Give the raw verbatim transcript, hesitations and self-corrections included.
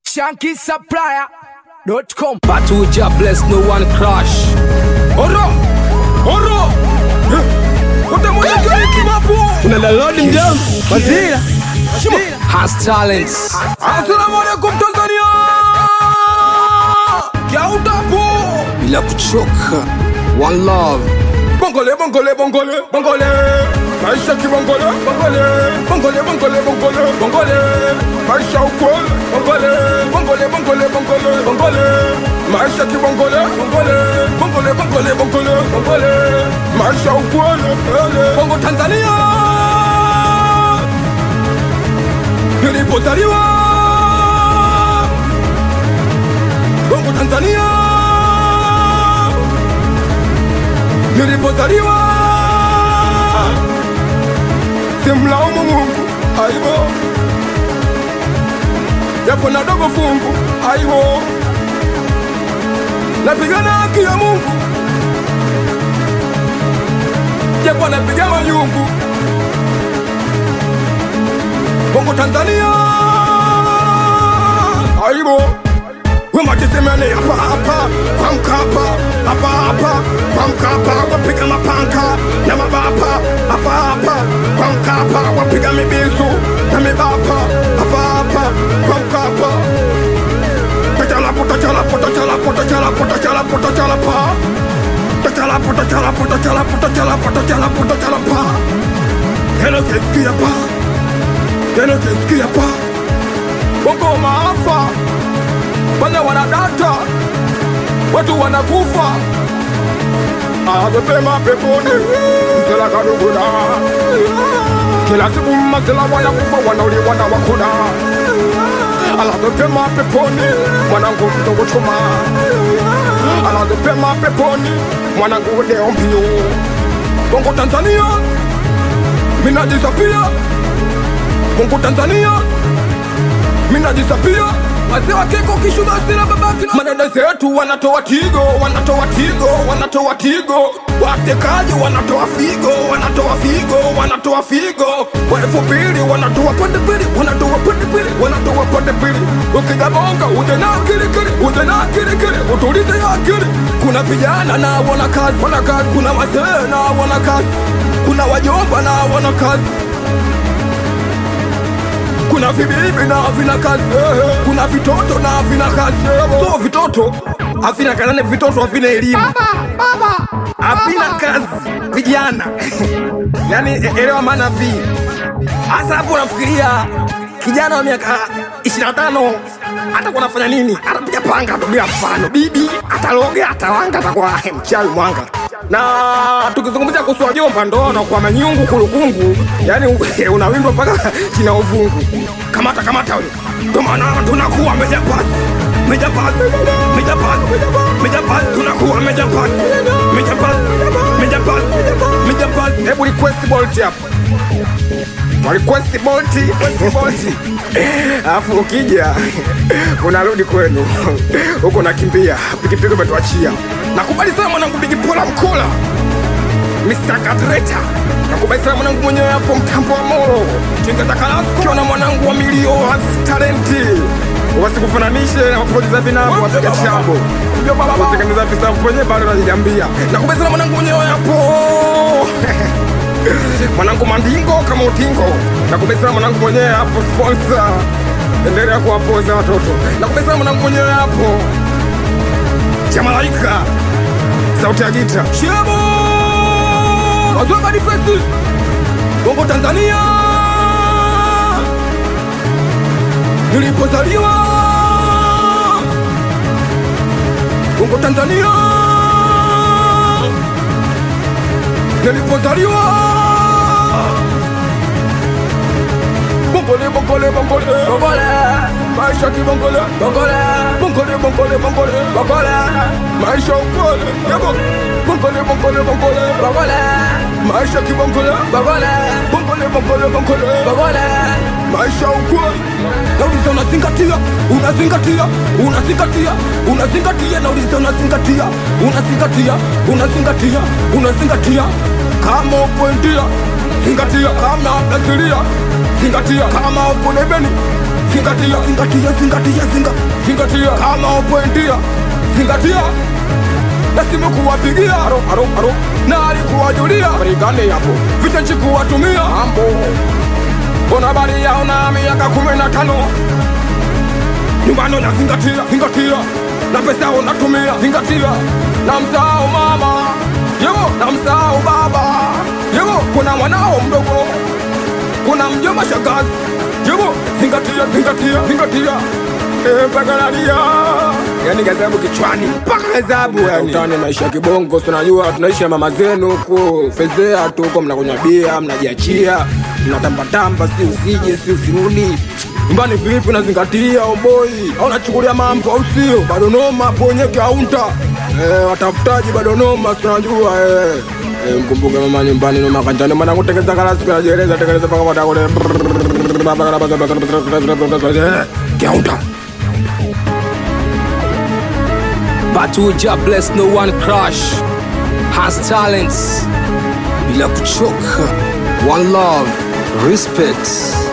Shanky Supplier dot com. Battle job bless, no one crash. Oro! Oro! What the money can you keep up for? Unala loading down. Mazila. Has talents. Assalamu alaikum Tanzania! Yautapo! Bila kuchoka. One love. Bongole, bongole, bongole, bongole. Maisha ki bongole, bongole. Bongole, bongole, bongole, bongole. Maisha ukweli, bongole. Bongole, bongole, bongole, bongole. Maisha ki bongole, bongole. Bongole, bongole, bongole, bongole. Maisha ukweli, Bongo Tanzania. Nilipozaliwa Bongo Tanzania. Nilipozaliwa simlaumu Mungu, aibo japo na dogo fungu, aibo napigana haki ya Mungu japo napiga majungu. Bongo Tanzania, aibo wema jisemene hapa hapa kwa Mkapa, hapa hapa kwa Mkapa wapiga mapanka na mabapa, hapa hapa kwa Mkapa wapiga mibisu na mibapa, hapa hapa kwa Mkapa tachala puta chala puta chala puta chala puta chala puta chala pa tachala puta chala puta chala puta chala puta chala puta chala pa hello kesikia pa hello kesikia pa Bongo maafa Bana wanadata, watu wanakufa. Azepema peponi, msela kaduguda. Kila siku masela wanakufa, wanauliwa na wakuda. Azepema peponi, mwanangu mdogo chuma. Azepema peponi, mwanangu deo mpio. Bongo Tanzania, mina disapia. Bongo Tanzania, mina disapia. Wazee wa keko kishuda sila babaki na madada zetu wanatoa tigo, wanatoa tigo, wanatoa tigo. Watekaji wanatoa figo, wanatoa figo, wanatoa figo. Waefu pili wanatoa pande pili, wanatoa pande pili, wanatoa pande pili. Ukija bonga uje na akili kili, uje na akili kili, utulize ya akili. Kuna vijana na wana kazi, wana kazi. Kuna wazee na wana kazi, kuna wajomba na wana kazi. Kuna vibibi na vina kazi, kuna vitoto na vina kazi. So vitoto havina kazi, vitoto havina elimu. Baba, baba, havina kazi vijana. Yani elewa maana vi. Hasa hapo unafikiria kijana wa miaka ishirini na tano hata kunafanya nini? Atapiga panga tu bila mfano. Bibi ataloga, atawanga, atakuwa mchawi mwanga. Na tukizungumzia kuhusu wajomba ndo na kwa manyungu kulukungu, yani unawindwa mpaka china uvungu. Kamata kamata wewe. Ndio maana tunakuwa mejapati. Mejapati. Mejapati. Mejapati tunakuwa mejapati. Mejapati. Mejapati. Mejapati. Hebu request bolt hapo. Wa request bolt, request bolt. Alafu ukija unarudi kwenu. Huko nakimbia, pikipiki umetuachia. Nakubali sana mwanangu Big Pola Mkola, mister Kadreta. Nakubali sana mwanangu mwenyewe hapo mtambo wa Moro. Tengeza kalako kiona mwanangu wa milio has talenti. Wasikufananishe na wakupojiza vinabu wapiga chambo. Ndio baba watengeneza visa mwenyewe bado anajambia. Nakubali sana mwanangu mwenyewe hapo. Mwanangu Mandingo kama utingo. Nakubali sana mwanangu mwenyewe hapo sponsor. Endelea kuwapoza watoto. Nakubali sana mwanangu mwenyewe hapo. Jamalaika sauti ya gita Shebo Wazoba Difesi Bongo Tanzania. Nilipozaliwa Bongo Tanzania. Nilipozaliwa Bongole, bongole, bongole, bongole. Maisha ki bongole, bongole. Bongole, bongole, bongole, bongole. Maisha ukweli, yebo. Bongole, bongole, bongole, bongole. Maisha ki bongole, bongole. Bongole, bongole, bongole, bongole. Maisha ukweli. Nauliza unazingatia, unazingatia, unazingatia, unazingatia. Nauliza unazingatia, unazingatia, unazingatia, unazingatia. Kama upoindia zingatia, kama unasilia zingatia, kama upo debeni zingatia, zingatia, zingatia, zinga, zingatia, kama upointia, zingatia. Na simu kuwapigia, aro, aro, aro, na alikuwajulia, barigane yapo, vita nchi kuwatumia, mambo. Bona bari yao na miaka kumi na tano. Nyumbano na zingatia, zingatia, na pesa unatumia, zingatia. Na msahau mama, yego, na msahau baba, yego, kuna mwanao mdogo, kuna mjomba shangazi, yego, zingatia, zingatia, zingatia. Eh, mpaka nalia, yani gazabu kichwani, mpaka gazabu yani. Utani maisha kibongo, tunajua tunaishi na mama zenu huko, fezea tu huko, mnakunywa bia, mnajiachia, mnatamba tamba, si usije, si usirudi. Nyumbani vipi unazingatia omboi, au unachukulia mambo au sio? Bado noma ponye kaunta. Eh, watafutaji bado noma, tunajua eh. Eh, mkumbuke mama nyumbani noma kanjani, maana kutengeneza karasi kwa jereza, tengeneza paka mata kule. Kaunta. But we just bless no one crush. Has talents bila kuchoka. One love, respect.